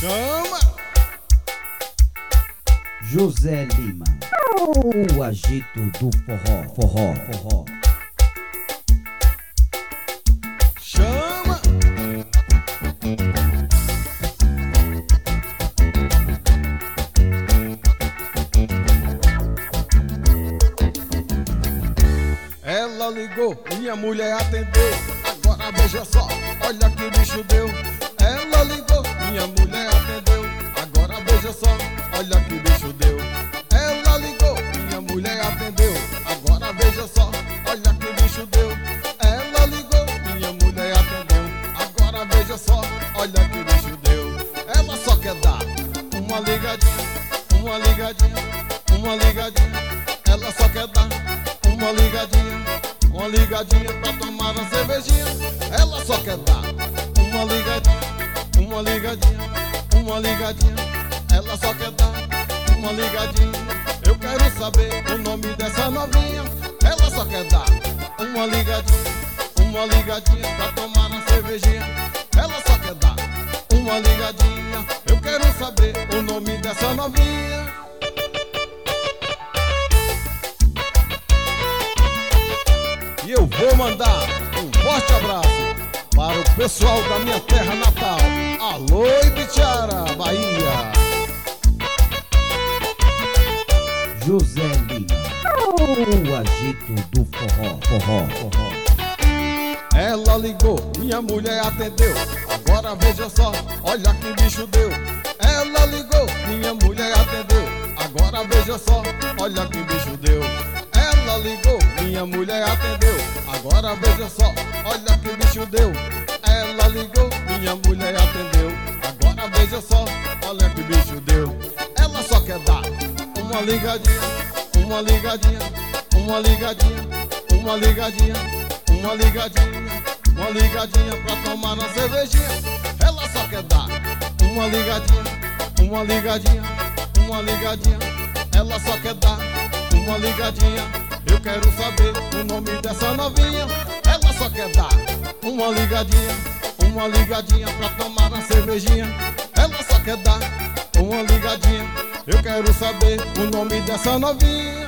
Chama! José Lima, o agito do forró. Chama! Ela ligou, minha mulher atendeu. Agora veja só, olha que bicho deu. Ela ligou, minha mulher atendeu. Agora veja só, olha que bicho deu. Ela ligou, minha mulher atendeu. Agora veja só, olha que bicho deu. Ela ligou, minha mulher atendeu. Agora veja só, olha que bicho deu. Ela só quer dar uma ligadinha, uma ligadinha, uma ligadinha. Ela só quer dar uma ligadinha pra tomar uma cervejinha. Ela só quer dar uma ligadinha, uma ligadinha, uma ligadinha. Ela só quer dar uma ligadinha. Eu quero saber o nome dessa novinha. Ela só quer dar uma ligadinha pra tomar uma cervejinha. Ela só quer dar uma ligadinha. Eu quero saber o nome dessa novinha. E eu vou mandar um forte abraço para o pessoal da minha terra natal. Alô, Ibitiara, Bahia. José Lima, o agito do forró. Ela ligou, minha mulher atendeu. Agora veja só, olha que bicho deu. Ela ligou, minha mulher atendeu. Agora veja só, olha que bicho deu. Ela ligou, minha mulher atendeu. Agora veja só, olha que bicho deu. Ela ligou, minha mulher atendeu. Agora veja só, olha que bicho deu. Ela só quer dar uma ligadinha, uma ligadinha, uma ligadinha, uma ligadinha, uma ligadinha, uma ligadinha pra tomar uma cervejinha. Ela só quer dar uma ligadinha, uma ligadinha, uma ligadinha. Ela só quer dar uma ligadinha. Eu quero saber o nome dessa novinha. Ela só quer dar uma ligadinha pra tomar uma cervejinha. Ela só quer dar uma ligadinha. Eu quero saber o nome dessa novinha.